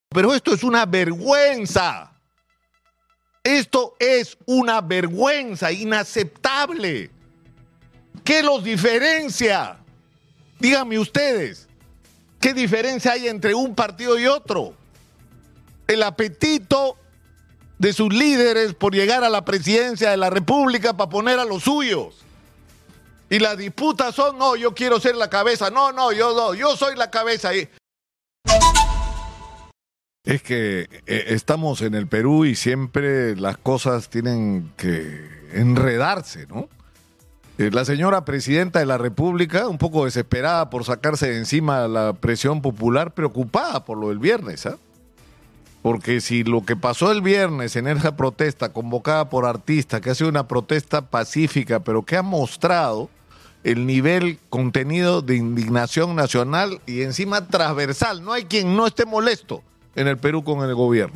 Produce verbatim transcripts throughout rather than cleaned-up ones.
Pero esto es una vergüenza. Esto es una vergüenza inaceptable. ¿Qué los diferencia? Díganme ustedes, ¿qué diferencia hay entre un partido y otro? El apetito de sus líderes por llegar a la presidencia de la República para poner a los suyos. Y las disputas son, no, yo quiero ser la cabeza, no, no, yo no, yo soy la cabeza. Es que eh, estamos en el Perú y siempre las cosas tienen que enredarse, ¿no? Eh, la señora presidenta de la República, un poco desesperada por sacarse de encima la presión popular, preocupada por lo del viernes, ¿ah? ¿eh? Porque si lo que pasó el viernes en esa protesta convocada por artistas, que ha sido una protesta pacífica, pero que ha mostrado el nivel contenido de indignación nacional y encima transversal, no hay quien no esté molesto en el Perú con el gobierno.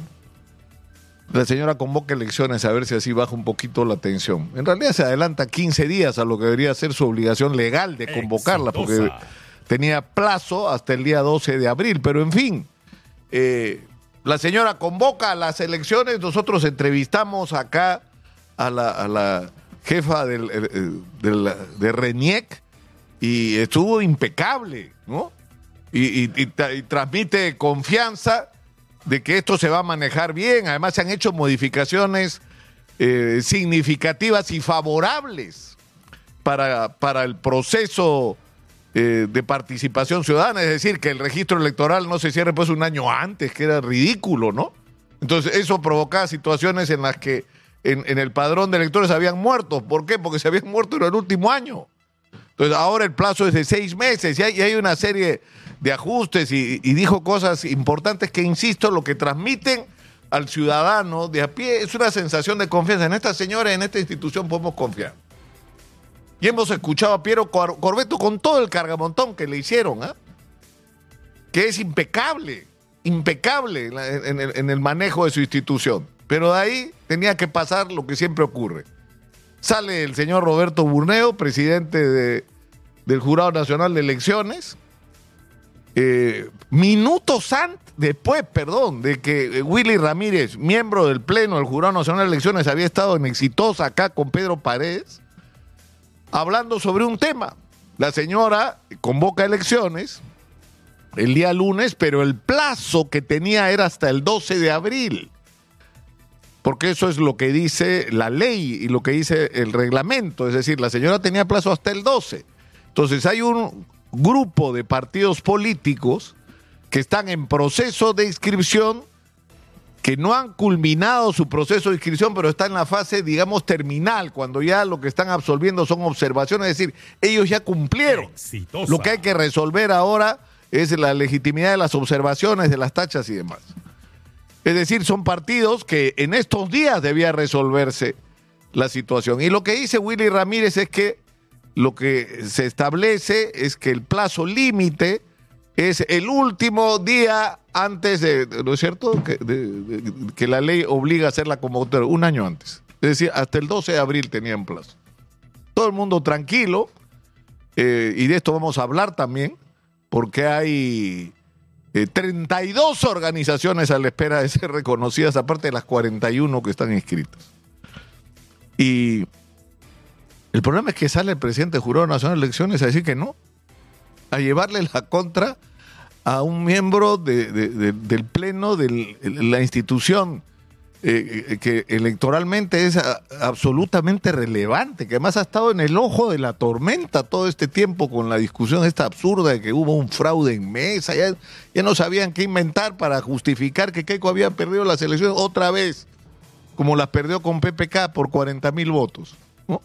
La señora convoca elecciones a ver si así baja un poquito la tensión. En realidad se adelanta quince días a lo que debería ser su obligación legal de convocarla, porque tenía plazo hasta el día doce de abril, pero en fin, eh, la señora convoca a las elecciones. Nosotros entrevistamos acá a la, a la jefa del, del, de RENIEC y estuvo impecable, ¿no? Y, y, y, y transmite confianza de que esto se va a manejar bien. Además se han hecho modificaciones eh, significativas y favorables para, para el proceso eh, de participación ciudadana, es decir, que el registro electoral no se cierre pues un año antes, que era ridículo, ¿no? Entonces eso provocaba situaciones en las que en, en el padrón de electores habían muerto. ¿Por qué? Porque se habían muerto en el último año. Entonces ahora el plazo es de seis meses y hay, y hay una serie de ajustes y, y dijo cosas importantes que, insisto, lo que transmiten al ciudadano de a pie es una sensación de confianza. En esta señora, en esta institución podemos confiar. Y hemos escuchado a Piero Cor- Corvetto con todo el cargamontón que le hicieron, ¿eh? Que es impecable, impecable en, la, en, el, en el manejo de su institución. Pero de ahí tenía que pasar lo que siempre ocurre. Sale el señor Roberto Burneo, presidente de, del Jurado Nacional de Elecciones, eh, minutos antes, después, perdón, de que Willy Ramírez, miembro del Pleno del Jurado Nacional de Elecciones, había estado en Exitosa acá con Pedro Paredes, hablando sobre un tema. La señora convoca elecciones el día lunes, pero el plazo que tenía era hasta el doce de abril. Porque eso es lo que dice la ley y lo que dice el reglamento. Es decir, la señora tenía plazo hasta el doce. Entonces hay un grupo de partidos políticos que están en proceso de inscripción, que no han culminado su proceso de inscripción, pero está en la fase, digamos, terminal, cuando ya lo que están absolviendo son observaciones, es decir, ellos ya cumplieron. Exitosa. Lo que hay que resolver ahora es la legitimidad de las observaciones, de las tachas y demás. Es decir, son partidos que en estos días debía resolverse la situación. Y lo que dice Willy Ramírez es que lo que se establece es que el plazo límite es el último día antes de, ¿no es cierto?, que, de, de, que la ley obliga a hacer la convocatoria, un año antes. Es decir, hasta el doce de abril tenían plazo. Todo el mundo tranquilo, eh, y de esto vamos a hablar también, porque hay eh, treinta y dos organizaciones a la espera de ser reconocidas, aparte de las cuarenta y uno que están inscritas. Y el problema es que sale el presidente del Jurado Nacional de Elecciones a decir que no, a llevarle la contra a un miembro de, de, de, del Pleno de la institución eh, que electoralmente es a, absolutamente relevante, que además ha estado en el ojo de la tormenta todo este tiempo con la discusión esta absurda de que hubo un fraude en mesa, ya, ya no sabían qué inventar para justificar que Keiko había perdido las elecciones otra vez, como las perdió con P P K por cuarenta mil votos, ¿no?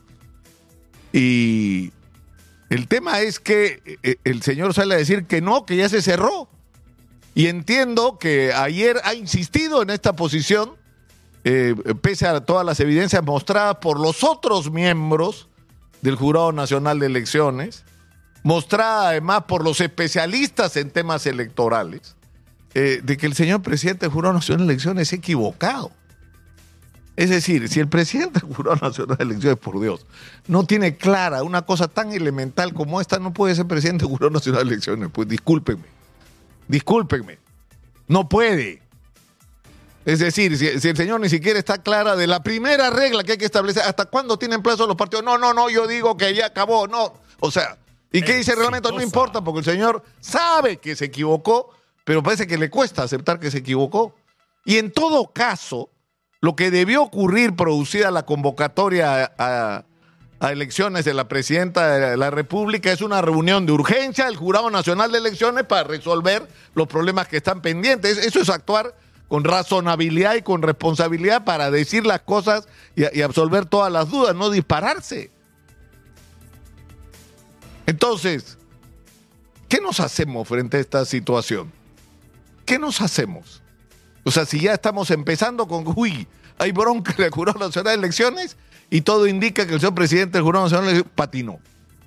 Y el tema es que el señor sale a decir que no, que ya se cerró. Y entiendo que ayer ha insistido en esta posición, eh, pese a todas las evidencias mostradas por los otros miembros del Jurado Nacional de Elecciones, mostrada además por los especialistas en temas electorales, eh, de que el señor presidente del Jurado Nacional de Elecciones es equivocado. Es decir, si el presidente del Jurado Nacional de Elecciones, por Dios, no tiene clara una cosa tan elemental como esta, no puede ser presidente del Jurado Nacional de Elecciones. Pues discúlpenme, discúlpenme, no puede. Es decir, si, si el señor ni siquiera está clara de la primera regla que hay que establecer, ¿hasta cuándo tienen plazo los partidos? No, no, no, yo digo que ya acabó, no. O sea, ¿y qué dice el reglamento? No importa, porque el señor sabe que se equivocó, pero parece que le cuesta aceptar que se equivocó. Y en todo caso, lo que debió ocurrir producida la convocatoria a, a elecciones de la presidenta de la República es una reunión de urgencia del Jurado Nacional de Elecciones para resolver los problemas que están pendientes. Eso es actuar con razonabilidad y con responsabilidad para decir las cosas y, y absolver todas las dudas, no dispararse. Entonces, ¿qué nos hacemos frente a esta situación? ¿Qué nos hacemos? O sea, si ya estamos empezando con, uy, hay bronca en el Jurado Nacional de Elecciones y todo indica que el señor presidente del Jurado Nacional de Elecciones patinó.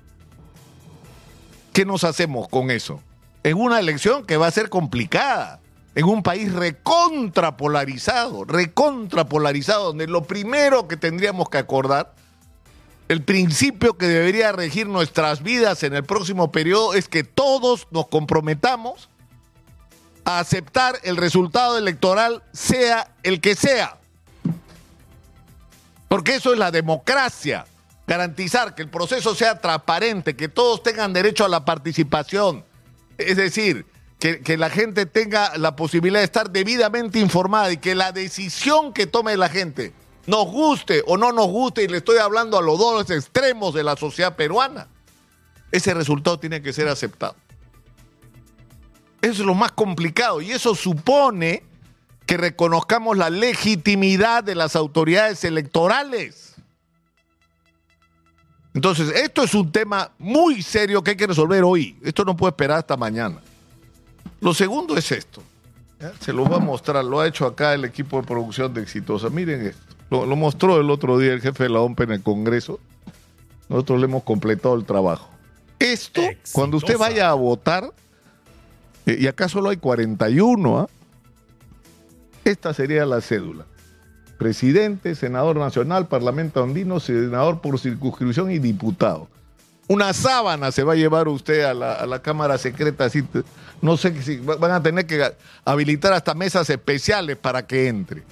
¿Qué nos hacemos con eso? En una elección que va a ser complicada, en un país recontrapolarizado, recontrapolarizado, donde lo primero que tendríamos que acordar, el principio que debería regir nuestras vidas en el próximo periodo es que todos nos comprometamos a aceptar el resultado electoral, sea el que sea. Porque eso es la democracia, garantizar que el proceso sea transparente, que todos tengan derecho a la participación, es decir, que, que la gente tenga la posibilidad de estar debidamente informada y que la decisión que tome la gente, nos guste o no nos guste, y le estoy hablando a los dos extremos de la sociedad peruana, ese resultado tiene que ser aceptado. Eso es lo más complicado y eso supone que reconozcamos la legitimidad de las autoridades electorales. Entonces, esto es un tema muy serio que hay que resolver hoy. Esto no puede esperar hasta mañana. Lo segundo es esto. ¿Ya? Se lo voy a mostrar. Lo ha hecho acá el equipo de producción de Exitosa. Miren esto. Lo, lo mostró el otro día el jefe de la O M P en el Congreso. Nosotros le hemos completado el trabajo. Esto, Exitosa. Cuando usted vaya a votar, eh, y acá solo hay cuarenta y uno, ¿eh? Esta sería la cédula. Presidente, senador nacional, parlamento andino, senador por circunscripción y diputado. Una sábana se va a llevar usted a la, a la Cámara Secreta. Así, no sé si van a tener que habilitar hasta mesas especiales para que entre.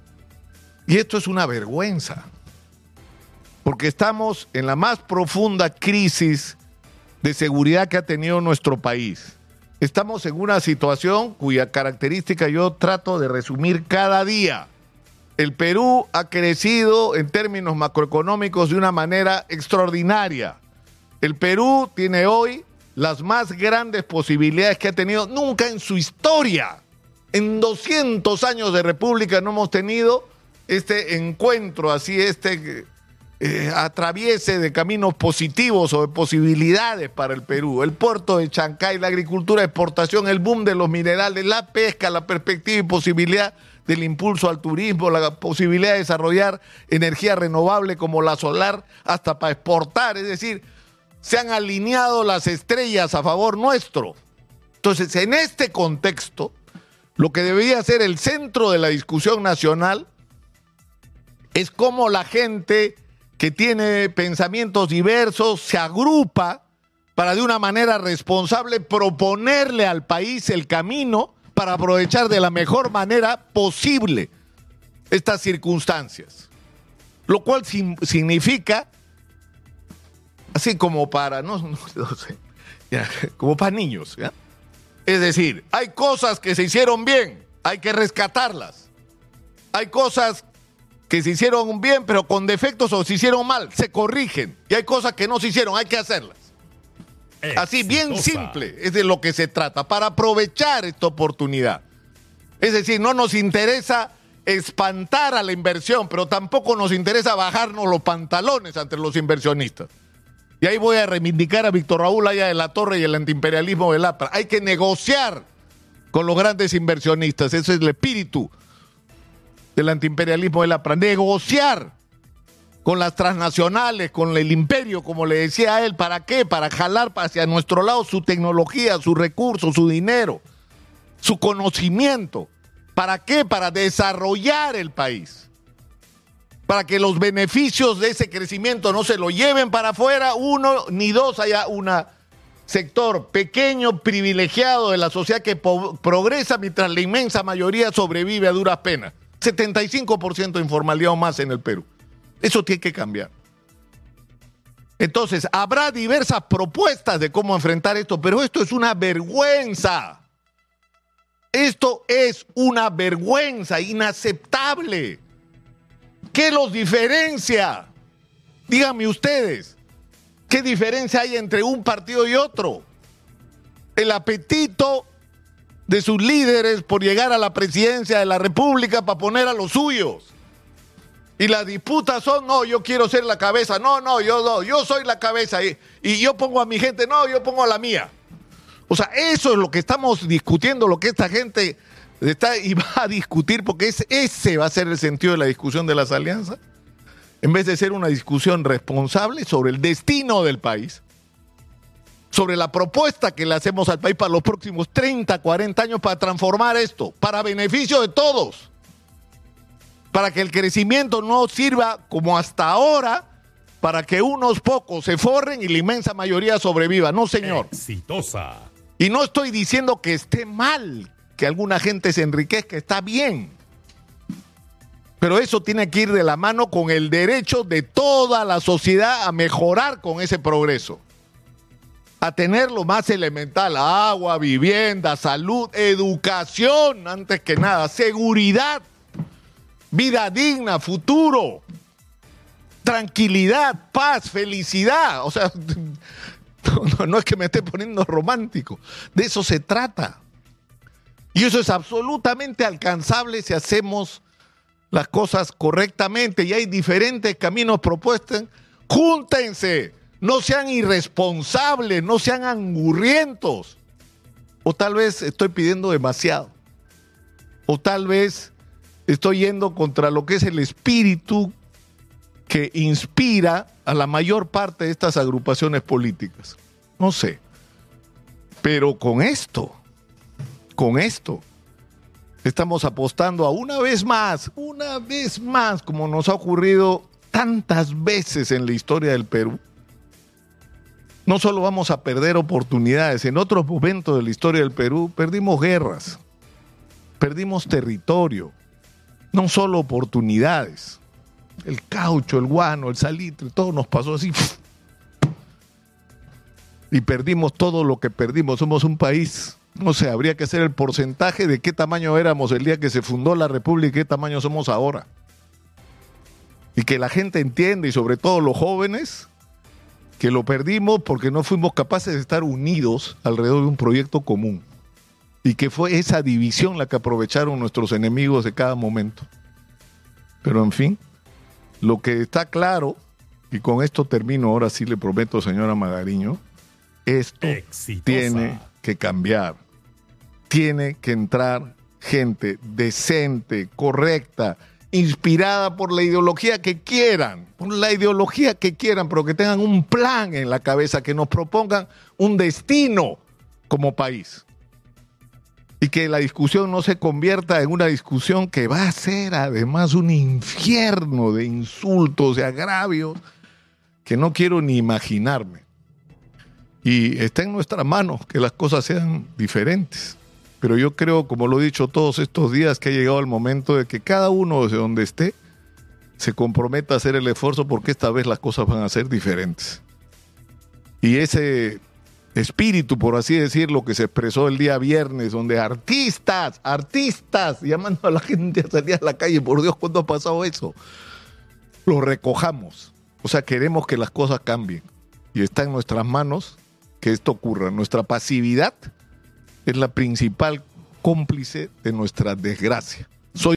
Y esto es una vergüenza. Porque estamos en la más profunda crisis de seguridad que ha tenido nuestro país. Estamos en una situación cuya característica yo trato de resumir cada día. El Perú ha crecido en términos macroeconómicos de una manera extraordinaria. El Perú tiene hoy las más grandes posibilidades que ha tenido nunca en su historia. En doscientos años de república no hemos tenido este encuentro, así este eh, atraviese de caminos positivos o de posibilidades para el Perú. El puerto de Chancay, la agricultura, exportación, el boom de los minerales, la pesca, la perspectiva y posibilidad del impulso al turismo, la posibilidad de desarrollar energía renovable como la solar hasta para exportar. Es decir, se han alineado las estrellas a favor nuestro. Entonces, en este contexto, lo que debería ser el centro de la discusión nacional es cómo la gente que tiene pensamientos diversos se agrupa para de una manera responsable proponerle al país el camino para aprovechar de la mejor manera posible estas circunstancias. Lo cual sin, significa, así como para, no, no, no sé, ya, como para niños, ¿ya? Es decir, hay cosas que se hicieron bien, hay que rescatarlas. Hay cosas que se hicieron bien, pero con defectos o se hicieron mal, se corrigen. Y hay cosas que no se hicieron, hay que hacerlas. Así, bien simple, es de lo que se trata, para aprovechar esta oportunidad. Es decir, no nos interesa espantar a la inversión, pero tampoco nos interesa bajarnos los pantalones ante los inversionistas. Y ahí voy a reivindicar a Víctor Raúl Haya de la Torre y el antiimperialismo del APRA. Hay que negociar con los grandes inversionistas, ese es el espíritu del antiimperialismo del APRA. Negociar con las transnacionales, con el imperio, como le decía a él. ¿Para qué? Para jalar hacia nuestro lado su tecnología, sus recursos, su dinero, su conocimiento. ¿Para qué? Para desarrollar el país. Para que los beneficios de ese crecimiento no se lo lleven para afuera, uno, ni dos, haya una sector pequeño, privilegiado de la sociedad que po- progresa mientras la inmensa mayoría sobrevive a duras penas. setenta y cinco por ciento de informalidad o más en el Perú. Eso tiene que cambiar. Entonces, habrá diversas propuestas de cómo enfrentar esto, pero esto es una vergüenza. Esto es una vergüenza inaceptable. ¿Qué los diferencia? Díganme ustedes, ¿qué diferencia hay entre un partido y otro? El apetito de sus líderes por llegar a la presidencia de la República para poner a los suyos. Y las disputas son, no, yo quiero ser la cabeza, no, no, yo no, yo soy la cabeza y, y yo pongo a mi gente, no, yo pongo a la mía. O sea, eso es lo que estamos discutiendo, lo que esta gente está y va a discutir, porque es, ese va a ser el sentido de la discusión de las alianzas, en vez de ser una discusión responsable sobre el destino del país, sobre la propuesta que le hacemos al país para los próximos treinta, cuarenta años para transformar esto, para beneficio de todos. Para que el crecimiento no sirva como hasta ahora, para que unos pocos se forren y la inmensa mayoría sobreviva. No, señor. Exitosa. Y no estoy diciendo que esté mal que alguna gente se enriquezca, está bien. Pero eso tiene que ir de la mano con el derecho de toda la sociedad a mejorar con ese progreso. A tener lo más elemental, agua, vivienda, salud, educación, antes que nada, seguridad. Vida digna, futuro, tranquilidad, paz, felicidad. O sea, no, no es que me esté poniendo romántico. De eso se trata. Y eso es absolutamente alcanzable si hacemos las cosas correctamente. Y hay diferentes caminos propuestos. Júntense, no sean irresponsables, no sean angurrientos. O tal vez estoy pidiendo demasiado. O tal vez estoy yendo contra lo que es el espíritu que inspira a la mayor parte de estas agrupaciones políticas. No sé. Pero con esto, con esto, estamos apostando a una vez más, una vez más, como nos ha ocurrido tantas veces en la historia del Perú. No solo vamos a perder oportunidades, en otros momentos de la historia del Perú perdimos guerras, perdimos territorio. No solo oportunidades, el caucho, el guano, el salitre, todo nos pasó así. Y perdimos todo lo que perdimos. Somos un país, no sé, habría que hacer el porcentaje de qué tamaño éramos el día que se fundó la República y qué tamaño somos ahora. Y que la gente entienda, y sobre todo los jóvenes, que lo perdimos porque no fuimos capaces de estar unidos alrededor de un proyecto común. Y que fue esa división la que aprovecharon nuestros enemigos de cada momento. Pero en fin, lo que está claro, y con esto termino, ahora sí le prometo, señora Magariño, esto Exitosa. Tiene que cambiar. Tiene que entrar gente decente, correcta, inspirada por la ideología que quieran, por la ideología que quieran, pero que tengan un plan en la cabeza, que nos propongan un destino como país. Y que la discusión no se convierta en una discusión que va a ser además un infierno de insultos, de agravios, que no quiero ni imaginarme. Y está en nuestras manos que las cosas sean diferentes. Pero yo creo, como lo he dicho todos estos días, que ha llegado el momento de que cada uno desde donde esté se comprometa a hacer el esfuerzo, porque esta vez las cosas van a ser diferentes. Y ese espíritu, por así decirlo, que se expresó el día viernes, donde artistas, artistas, llamando a la gente a salir a la calle, por Dios, ¿cuándo ha pasado eso? Lo recojamos. O sea, queremos que las cosas cambien. Y está en nuestras manos que esto ocurra. Nuestra pasividad es la principal cómplice de nuestra desgracia.